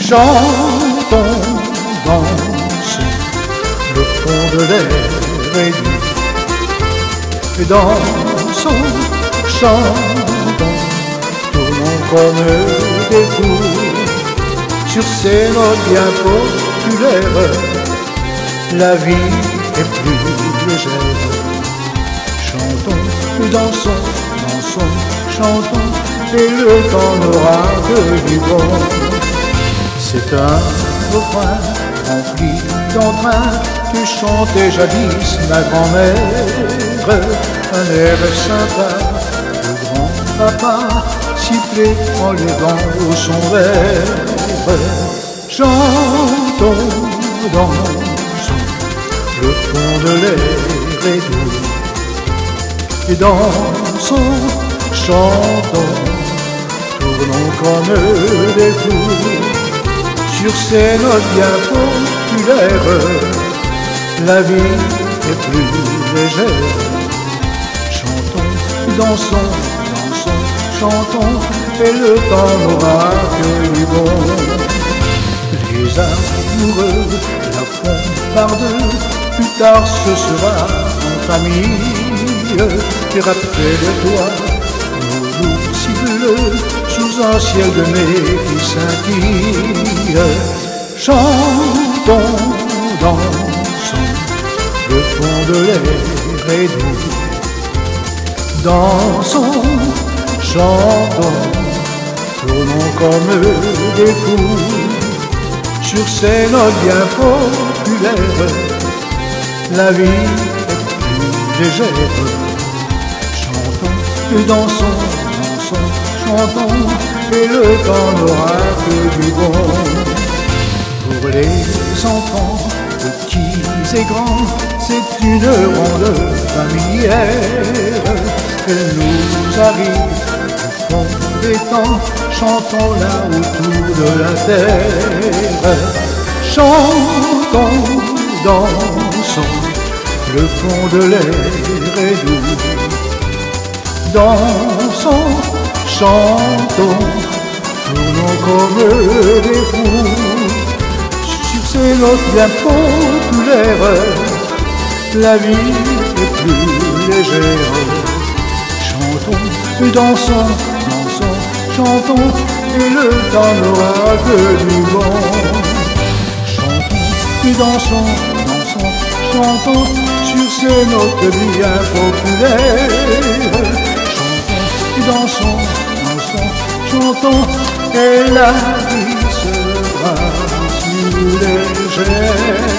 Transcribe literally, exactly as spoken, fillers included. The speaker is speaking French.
Chantons, dansons, le fond de l'air est doux. Et dansons, chantons, tournons comme des fous. Sur ces notes bien populaires, la vie est plus légère. Chantons, dansons, dansons, chantons, et le temps n'aura que du bon. C'est un refrain rempli d'entrain que chantait jadis ma grand-mère. Un air sympa, le grand-papa sifflait en levant son verre. Chantons, dansons, le fond de l'air est doux. Et dansons, chantons, tournons comme des fous. Sur ces notes bien populaires, la vie est plus légère. Chantons, dansons, dansons, chantons, et le temps n'aura que du bon. Les amoureux la font par deux, plus tard ce sera en famille. Et rappelle-toi, nos jours si bleus, sous un ciel de mai qui scintille. Chantons, dansons, le fond de l'air est doux. Dansons, chantons, tournons comme des fous. Sur ces notes bien populaires, la vie est plus légère. Chantons, dansons, dansons, chantons, et le temps n'aura que du bon. Pour les enfants, petits et grands, c'est une ronde familière. Elle nous arrive du fond des temps, chantons là autour de la terre. Chantons, dansons, le fond de l'air est doux. Dansons, chantons, tournons comme des fous. Sur ces notes bien populaires, la vie est plus légère. Chantons, dansons, dansons, chantons, et le temps n'aura que du bon. Chantons, dansons, dansons, chantons, sur ces notes bien populaires. Dansons, dansons, chantons, et la vie sera si légère.